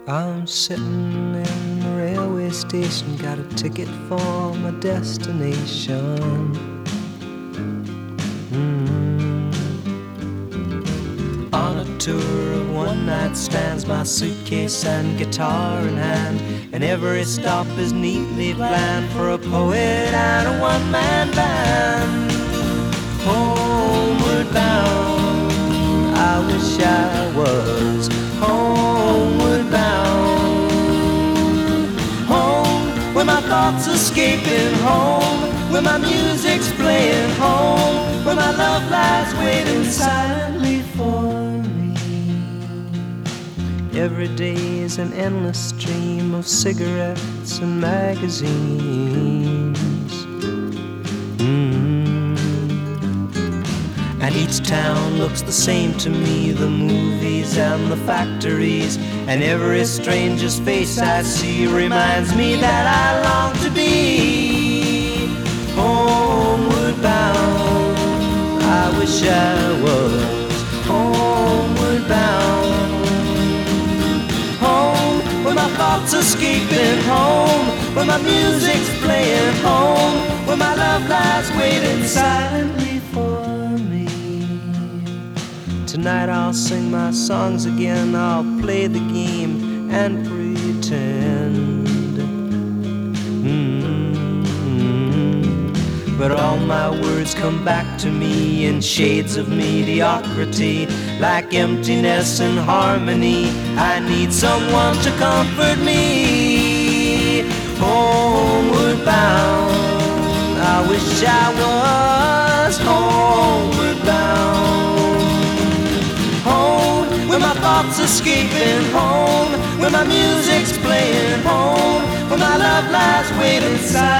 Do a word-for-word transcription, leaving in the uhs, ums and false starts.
I'm sitting in the railway station, got a ticket for my destination. Mm. On a tour of one-night stands, my suitcase and guitar in hand, and every stop is neatly planned for a poet and a one-man band. Homeward bound, I wish I was homeward bound. Home, where my thoughts escaping, home, where my music's playing, home, where my love lies waiting silently for me. Every day is an endless stream of cigarettes and magazines. Mm. And each town looks the same to me, the movies and the factories, and every stranger's face I see reminds me that I long to be homeward bound. I wish I was homeward bound. Home, where my thoughts escaping, home, where my music's playing, home, where my love lies waiting silently for me. Tonight I'll sing my songs again, I'll play the game and pretend. Mm-hmm. But all my words come back to me in shades of mediocrity, like emptiness and harmony. I need someone to comfort me. Homeward bound, I wish I was homeward bound. Where my thoughts escaping, home, where my music's playing, home, where my love lies waiting inside.